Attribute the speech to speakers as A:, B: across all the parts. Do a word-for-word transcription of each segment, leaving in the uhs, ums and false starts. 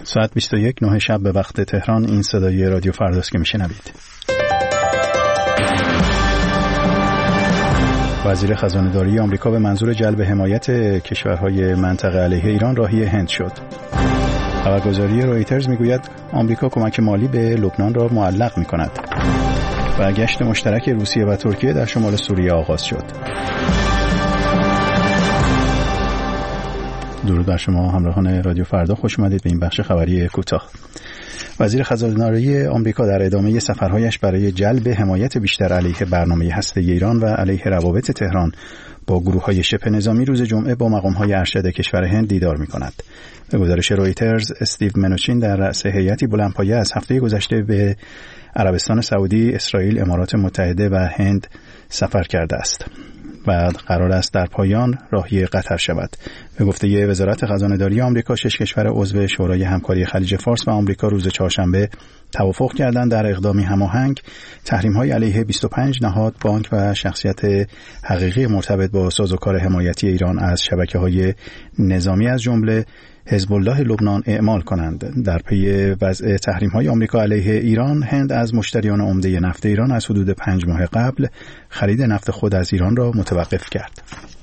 A: ساعت بیست و یک نه شب به وقت تهران. این صدای رادیو فرداست که میشنوید. وزیر خزانه‌داری آمریکا به منظور جلب حمایت کشورهای منطقه علیه ایران راهی هند شد. خبرگزاری رویترز میگوید آمریکا کمک مالی به لبنان را معلق می‌کند. و گشت مشترک روسیه و ترکیه در شمال سوریه آغاز شد. درود بر شما همراهان رادیو فردا، خوش اومدید به این بخش خبری کوتاه. وزیر خزانه‌داری آمریکا در ادامه سفرهایش برای جلب حمایت بیشتر علیه برنامه هسته‌ای ایران و علیه روابط تهران با گروه‌های شبه نظامی روز جمعه با مقام‌های ارشد کشور هند دیدار می‌کند. به گزارش رویترز، استیو منوچین در رأس هیئتی بلندپایه از هفته گذشته به عربستان سعودی، اسرائیل، امارات متحده و هند سفر کرده است. بعد قرار است در پایان راهی قطر شود. به گفته وزارت خزانه‌داری آمریکا، شش کشور عضو شورای همکاری خلیج فارس و آمریکا روز چهارشنبه توافق کردند در اقدامی هماهنگ تحریم‌های علیه بیست و پنج نهاد، بانک و شخصیت حقیقی مرتبط با سازوکار حمایتی ایران از شبکه‌های نظامی از جمله حزب الله لبنان اعمال کنند. در پی وضع تحریم‌های آمریکا علیه ایران، هند از مشتریان عمده نفت ایران از حدود پنج ماه قبل خرید نفت خود از ایران را متوقف کرد.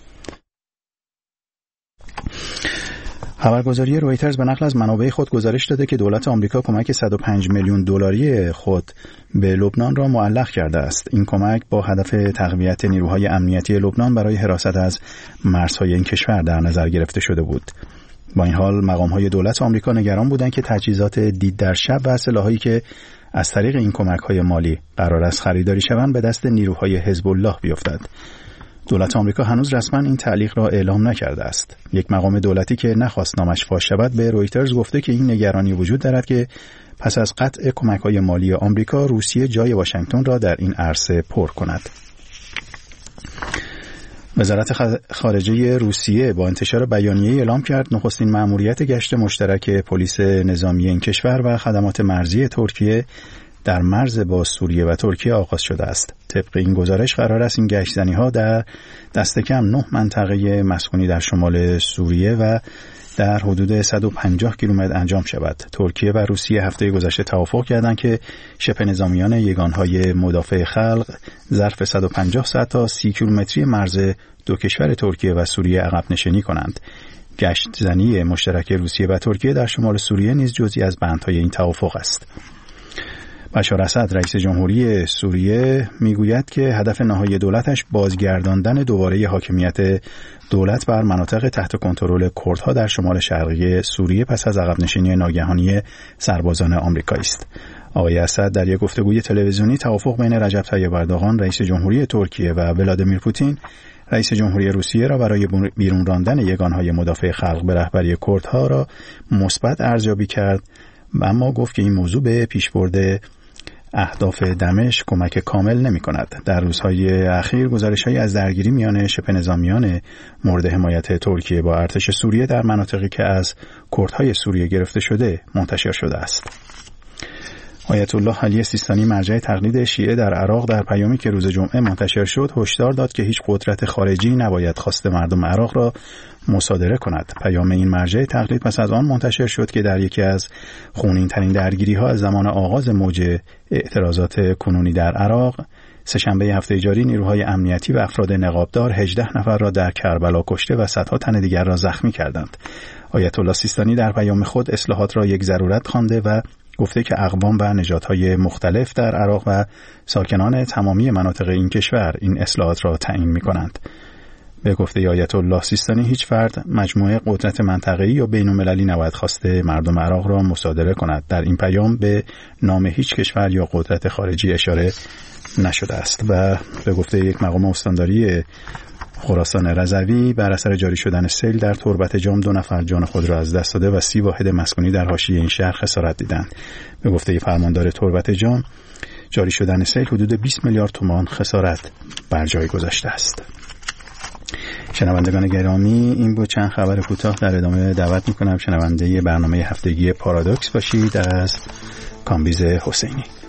A: خبرگزاری رویترز به نقل از منابع خود گزارش داده که دولت آمریکا کمک صد و پنج میلیون دلاری خود به لبنان را معلق کرده است. این کمک با هدف تقویت نیروهای امنیتی لبنان برای حراست از مرزهای این کشور در نظر گرفته شده بود. با این حال مقام‌های دولت آمریکا نگران بودند که تجهیزات دید در شب و سلاحایی که از طریق این کمک‌های مالی قرار است خریداری شوند به دست نیروهای حزب الله بیفتد. دولت آمریکا هنوز رسما این تعلیق را اعلام نکرده است. یک مقام دولتی که نخواست نامش فاش شود به رویترز گفته که این نگرانی وجود دارد که پس از قطع کمک‌های مالی آمریکا، روسیه جای واشنگتن را در این عرصه پر کند. وزارت خارجه روسیه با انتشار بیانیه اعلام کرد نخستین مأموریت گشت مشترک پلیس نظامی این کشور و خدمات مرزی ترکیه در مرز با سوریه و ترکیه آغاز شده است. طبق این گزارش قرار است این گشت‌زنی‌ها در دست کم نه منطقه مسکونی در شمال سوریه و در حدود صد و پنجاه کیلومتر انجام شود. ترکیه و روسیه هفته گذشته توافق کردند که شبه نظامیان یگانهای مدافع خلق ظرف صد و پنجاه ساعت تا سی کیلومتری مرز دو کشور ترکیه و سوریه عقب نشینی کنند. گشت زنی مشترک روسیه و ترکیه در شمال سوریه نیز جزئی از بندهای این توافق است. بشار اسد رئیس جمهوری سوریه میگوید که هدف نهایی دولتش بازگرداندن دوباره حاکمیت دولت بر مناطق تحت کنترل کردها در شمال شرقی سوریه پس از عقب نشینی ناگهانی سربازان آمریکایی است. آقای اسد در یک گفتگوی تلویزیونی توافق بین رجب طیب اردوغان رئیس جمهوری ترکیه و ولادیمیر پوتین رئیس جمهوری روسیه را برای بیرون راندن یگانهای مدافع خلق به رهبری کردها را مثبت ارزیابی کرد، اما گفت که این موضوع به پیشبرد اهداف دمشق کمک کامل نمی کند. در روزهای اخیر گزارش‌هایی از درگیری میان شبه نظامیان مورد حمایت ترکیه با ارتش سوریه در مناطقی که از کردهای سوریه گرفته شده منتشر شده است. آیت الله علی سیستانی مرجع تقلید شیعه در عراق در پیامی که روز جمعه منتشر شد هشدار داد که هیچ قدرت خارجی نباید خواست مردم عراق را مصادره کند. پیام این مرجع تقلید پس از آن منتشر شد که در یکی از خونین‌ترین درگیری‌ها از زمان آغاز موج اعتراضات کنونی در عراق، سه‌شنبه هفته جاری نیروهای امنیتی و افراد نقابدار هجده نفر را در کربلا کشته و صدها تن دیگر را زخمی کردند. آیت الله سیستانی در پیام خود اصلاحات را یک ضرورت خوانده و گفته که اقوام و نژادهای مختلف در عراق و ساکنان تمامی مناطق این کشور این اصلاحات را تعیین می‌کنند. به گفته آیت الله سیستانی هیچ فرد، مجموعه قدرت منطقه‌ای یا بین‌المللی نباید خواسته مردم عراق را مصادره کند. در این پیام به نام هیچ کشور یا قدرت خارجی اشاره نشده است. و به گفته یک مقام استانداری خراسان رضوی، بر اثر جاری شدن سیل در تربت جام دو نفر جان خود را از دست داده و سی واحد مسکونی در حاشیه این شهر خسارت دیدند. به گفته فرماندار تربت جام، جاری شدن سیل حدود بیست میلیارد تومان خسارت بر جای گذاشته است. شنوندگان گرامی، این بود چند خبر کوتاه. در ادامه دعوت میکنم شنونده برنامه هفتگی پارادوکس باشید از کامبیز حسینی.